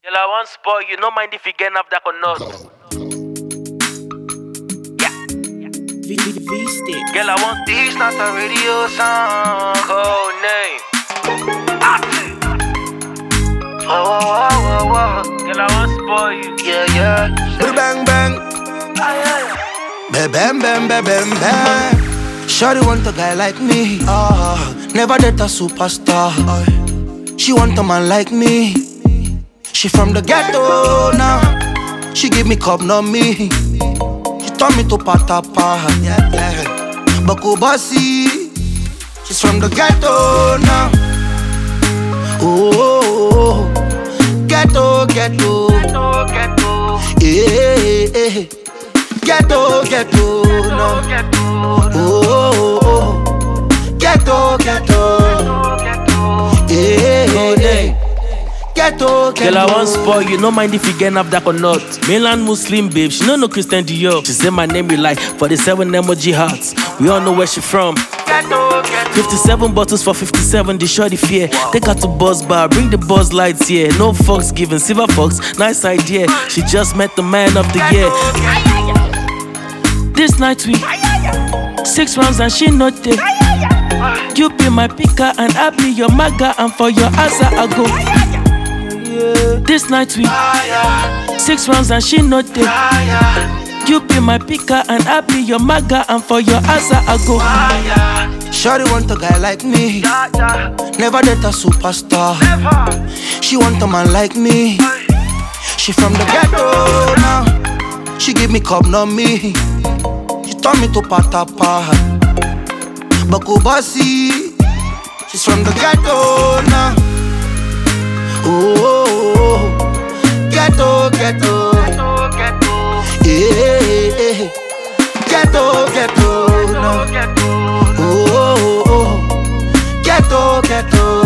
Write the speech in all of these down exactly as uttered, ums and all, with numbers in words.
Girl, I want spoil you, no mind if you get up that or not. Yeah. V V V stick. Girl, I want this, not a radio song. Oh, name. Oh, oh, oh, oh, oh. Girl, I want spoil you. Yeah, yeah. Bang bang. Bang bang bang bang bang bang. Shawty want a guy like me. Oh, never date a superstar. Oh. She want a man like me. She from the ghetto now. She give me cup, not me. She turn me to patapa. Yeah, yeah. Baku bossy. She's from the ghetto now. Oh, oh, oh. Ghetto, ghetto, Ghetto, ghetto. yeah, yeah. Ghetto, ghetto, no. Ghetto, Oh, oh, oh. Ghetto, ghetto, yeah, yeah. Ghetto, ghetto. Girl, I want spoil you, no mind if you get up that or not. Mainland Muslim babe, she know no Christian Dior. She say my name be like for the seven emoji hearts. We all know where she from. fifty-seven bottles for fifty-seven, the shorty fear. Take her to Buzz Bar, bring the Buzz lights here. No fucks given, silver fox, nice idea. She just met the man of the year. This night we six rounds and she not there. You be my picker and I be your maga, and for your answer I go. This night we six rounds and she not there. You be my picker and I be your maga, and for your answer I go. Shawty want a guy like me. Never date a superstar. She want a man like me. She from the ghetto now. She give me cup, not me. She turn me to patapa. Baku bossy. She's from the ghetto now. Oh, oh, oh. Ghetto, ghetto, yeah, yeah. Ghetto, ghetto, no. Oh, oh, oh. Ghetto, ghetto,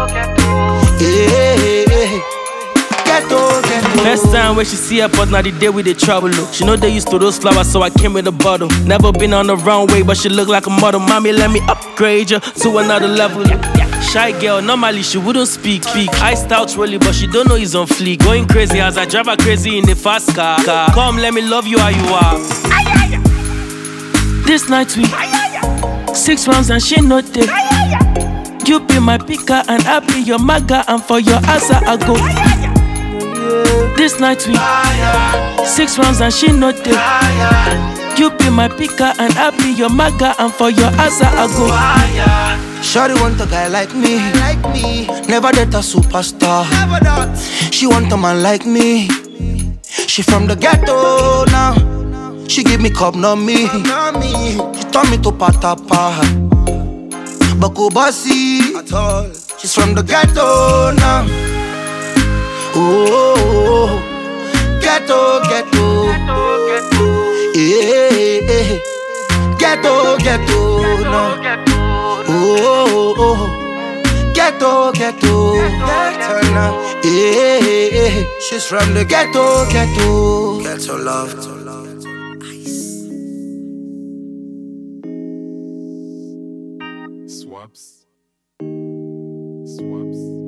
yeah, yeah. Ghetto, ghetto. First time when she see her, but now the day with the trouble. Look. She know they used to those flowers, so I came with a bottle. Never been on the runway, but she look like a model. Mommy, let me upgrade you to another level. Shy girl, normally she wouldn't speak. Speak. Iced out really, but she don't know he's on fleek. Going crazy as I drive her crazy in the fast car. car. Come, let me love you how you are. This night we six rounds and she not there. You be my picker and I be your maga, and for your answer I go. This night we six rounds and she not there. You be my picker and I be your maga, and for your answer I go. Shawty want a guy like me. Never date a superstar. She want a man like me. She from the ghetto now. She give me cup, not me. She turn me to patapa. Baku bossy. She's from the ghetto now. Oh, oh, oh. Ghetto, ghetto, yeah, yeah. Ghetto, ghetto, no. Oh, oh, oh. Ghetto, ghetto, yeah, yeah. She's from the ghetto, ghetto. Ghetto love. Swaps. Swaps.